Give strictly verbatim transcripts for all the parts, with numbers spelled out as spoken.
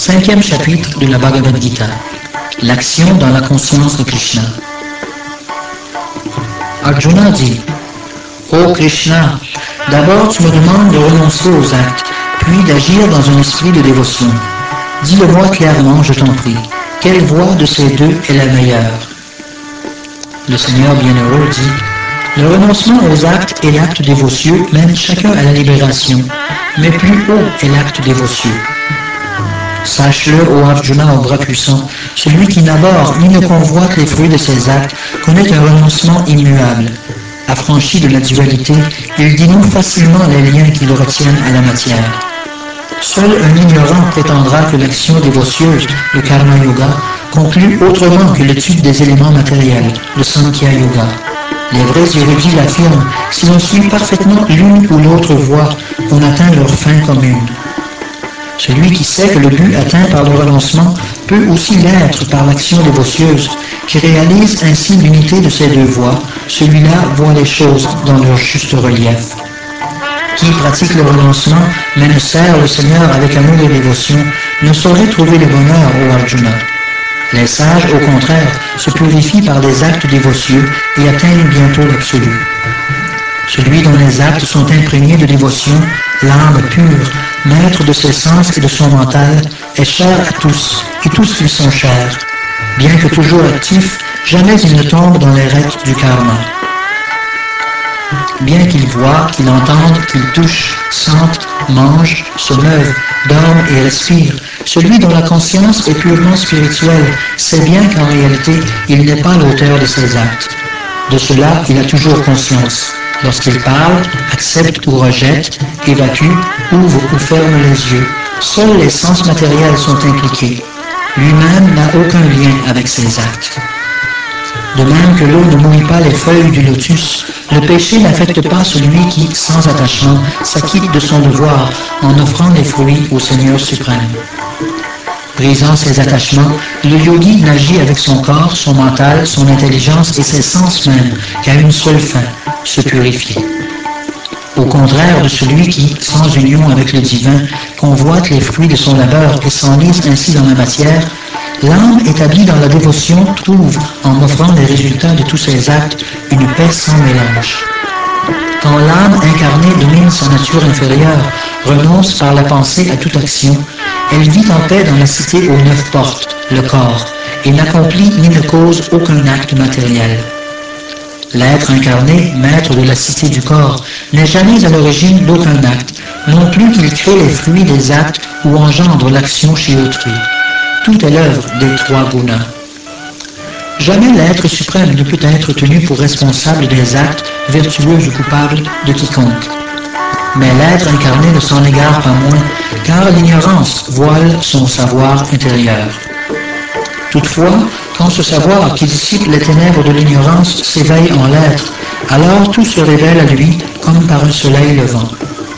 Cinquième chapitre de la Bhagavad Gita. L'action dans la conscience de Krishna. Arjuna dit: Ô Krishna, d'abord tu me demandes de renoncer aux actes, puis d'agir dans un esprit de dévotion. Dis-le-moi clairement, je t'en prie. Quelle voie de ces deux est la meilleure? Le Seigneur bienheureux dit: Le renoncement aux actes et l'acte dévotieux mènent chacun à la libération, mais plus haut est l'acte dévotieux. Sache-le, ô Arjuna, au bras puissant, celui qui n'aborde ni ne convoite les fruits de ses actes connaît un renoncement immuable. Affranchi de la dualité, il dénoue facilement les liens qui le retiennent à la matière. Seul un ignorant prétendra que l'action dévotieuse, le karma yoga, conclut autrement que l'étude des éléments matériels, le sankhya yoga. Les vrais érudits l'affirment, si l'on suit parfaitement l'une ou l'autre voie, on atteint leur fin commune. Celui qui sait que le but atteint par le renoncement peut aussi l'être par l'action dévotieuse, qui réalise ainsi l'unité de ces deux voies, celui-là voit les choses dans leur juste relief. Qui pratique le renoncement, mais ne sert le Seigneur avec amour et dévotion, ne saurait trouver le bonheur, ô Arjuna. Les sages, au contraire, se purifient par des actes dévotieux et atteignent bientôt l'absolu. Celui dont les actes sont imprégnés de dévotion, l'âme pure, maître de ses sens et de son mental, est cher à tous, et tous lui sont chers. Bien que toujours actif, jamais il ne tombe dans les rêtes du karma. Bien qu'il voie, qu'il entende, qu'il touche, sente, mange, se meuve, dorme et respire, celui dont la conscience est purement spirituelle sait bien qu'en réalité, il n'est pas l'auteur de ses actes. De cela, il a toujours conscience. Lorsqu'il parle, accepte ou rejette, évacue, ouvre ou ferme les yeux, seuls les sens matériels sont impliqués. Lui-même n'a aucun lien avec ses actes. De même que l'eau ne mouille pas les feuilles du lotus, le péché n'affecte pas celui qui, sans attachement, s'acquitte de son devoir en offrant les fruits au Seigneur suprême. Brisant ses attachements, le yogi n'agit avec son corps, son mental, son intelligence et ses sens même qu'à une seule fin, se purifier. Au contraire de celui qui, sans union avec le divin, convoite les fruits de son labeur et s'enlise ainsi dans la matière, l'âme établie dans la dévotion trouve, en offrant les résultats de tous ses actes, une paix sans mélange. Quand l'âme incarnée domine sa nature inférieure, renonce par la pensée à toute action, elle vit en paix dans la cité aux neuf portes, le corps, et n'accomplit ni ne cause aucun acte matériel. L'être incarné, maître de la cité du corps, n'est jamais à l'origine d'aucun acte, non plus qu'il crée les fruits des actes ou engendre l'action chez autrui. Tout est l'œuvre des trois gunas. Jamais l'être suprême ne peut être tenu pour responsable des actes, vertueux ou coupables, de quiconque. Mais l'être incarné ne s'en égare pas moins, car l'ignorance voile son savoir intérieur. Toutefois, quand ce savoir qui dissipe les ténèbres de l'ignorance s'éveille en l'être, alors tout se révèle à lui comme par un soleil levant.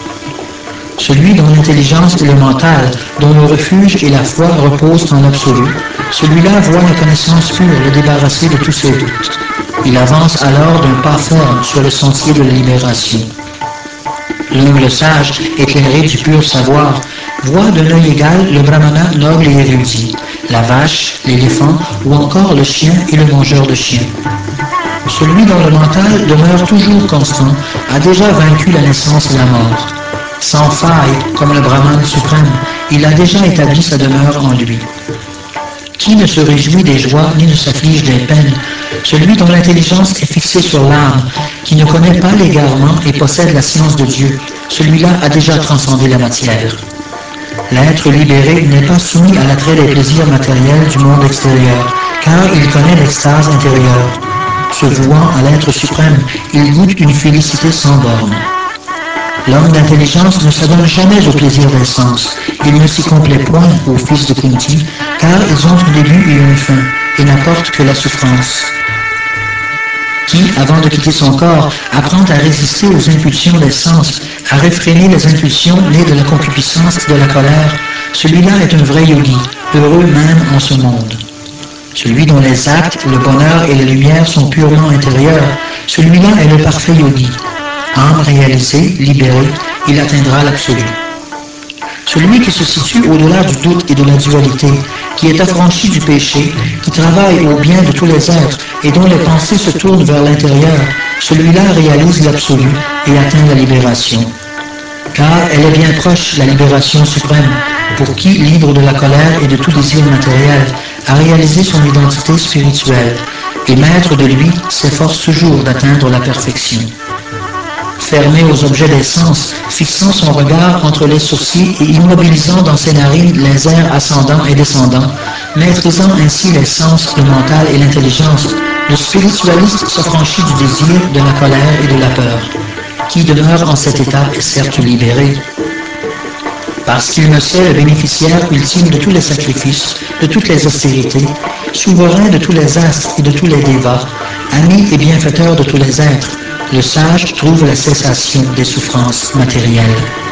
Celui dont l'intelligence est le mental, dont le refuge et la foi reposent en l'absolu, celui-là voit la connaissance pure le débarrasser de tous ses doutes. Il avance alors d'un pas ferme sur le sentier de la libération. L'humble sage, éclairé du pur savoir, voit d'un œil égal le brahmana noble et érudit, la vache, l'éléphant ou encore le chien et le mangeur de chiens. Celui dont le mental demeure toujours constant a déjà vaincu la naissance et la mort. Sans faille, comme le Brahman suprême, il a déjà établi sa demeure en lui. Qui ne se réjouit des joies ni ne s'afflige des peines? Celui dont l'intelligence est fixée sur l'âme, qui ne connaît pas l'égarement et possède la science de Dieu, celui-là a déjà transcendé la matière. L'être libéré n'est pas soumis à l'attrait des plaisirs matériels du monde extérieur, car il connaît l'extase intérieure. Se vouant à l'être suprême, il goûte une félicité sans borne. L'homme d'intelligence ne s'adonne jamais au plaisir des sens. Il ne s'y complaît point aux fils de Kunti, car ils ont un début et une fin, et n'apportent que la souffrance. Qui, avant de quitter son corps, apprend à résister aux impulsions des sens, à réfréner les impulsions nées de la concupiscence et de la colère, celui-là est un vrai yogi, heureux même en ce monde. Celui dont les actes, le bonheur et la lumière sont purement intérieurs, celui-là est le parfait yogi. Âme réalisée, libérée, il atteindra l'absolu. celui qui se situe au-delà du doute et de la dualité, qui est affranchi du péché, qui travaille au bien de tous les êtres et dont les pensées se tournent vers l'intérieur, celui-là réalise l'absolu et atteint la libération. Car elle est bien proche, la libération suprême, pour qui, libre de la colère et de tout désir matériel, a réalisé son identité spirituelle, et maître de lui s'efforce toujours d'atteindre la perfection. Fermé aux objets des sens, fixant son regard entre les sourcils et immobilisant dans ses narines les airs ascendants et descendants, maîtrisant ainsi les sens, le mental et l'intelligence, le spiritualiste s'affranchit du désir, de la colère et de la peur. Qui demeure en cet état est certes libéré, parce qu'il ne sait le bénéficiaire ultime de tous les sacrifices, de toutes les austérités, souverain de tous les astres et de tous les dévas, ami et bienfaiteur de tous les êtres, le sage trouve la cessation des souffrances matérielles.